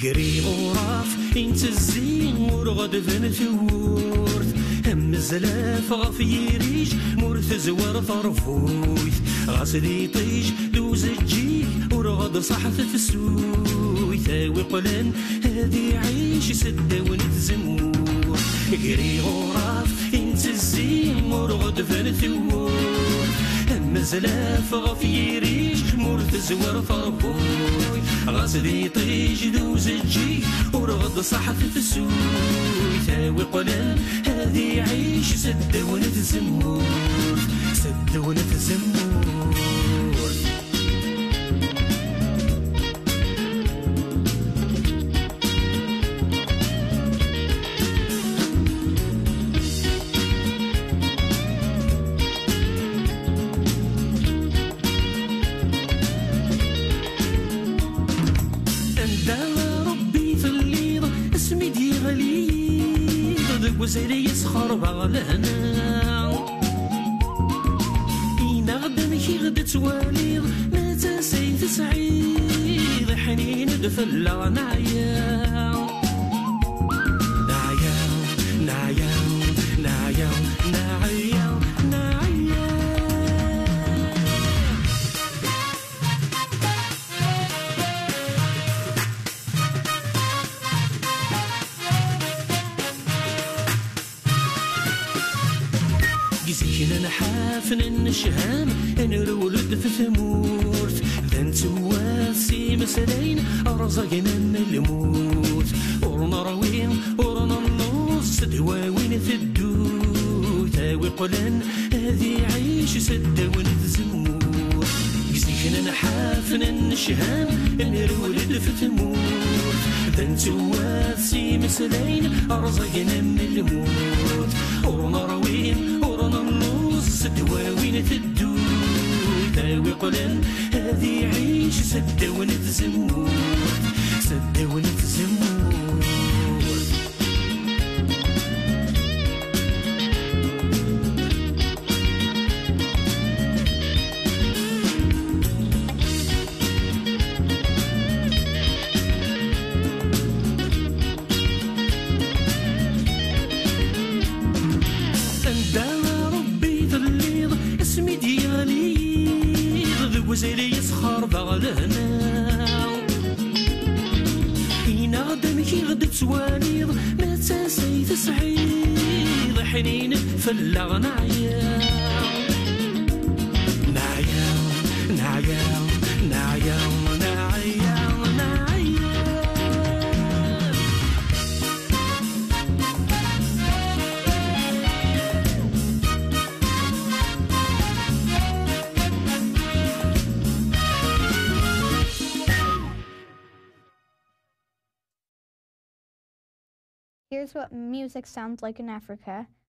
قري غراف انت الزين ورغد ذن ثورث هم الزلاف غفي ريج مورث زوار طرفوث غاسدي طيج دوز الجيك ورغد صحف في السوي ثاوي قلن هذي عيش سدة ونتزمور قري غراف انت الزين ورغد ذن ثورث هم الزلاف غفي ريج مورث زوار طرفوث غاسدي طيج دوز الجيك ورغد صحف في السوي ثاوي قلن هذي عيش سدة ونتزمور سدة ونتزمور وزيري يسخر بغلنا إينا غدا كي غدا تواليض ما تنسيت سعيد حنين دفلا نعياو نعياو نعياو نعياو نعياو نعياو زينا نحافن النشهام نرولد في ثمورت ذنت واسي مسلين رزقنا من الموت ورنا روين ورنا النص دواوين في الدو تاوي قلن هذي عيش سدة ونتزمور زينا نحافن النشهام نرولد في ثمورت ذنت واسي مسلين رزقنا من الموت ورنا روين دواوين تدو تاوي قلن هذي عيش سدة ونتزمور سدة ونتزمور وزيري يسخر بغلنا إينا غدا كي غدا تواليض ما تنسيت سعيد حنين فلا نعياو نعياو نعياو نعياو نعياو نعياو Here's what music sounds like in Africa.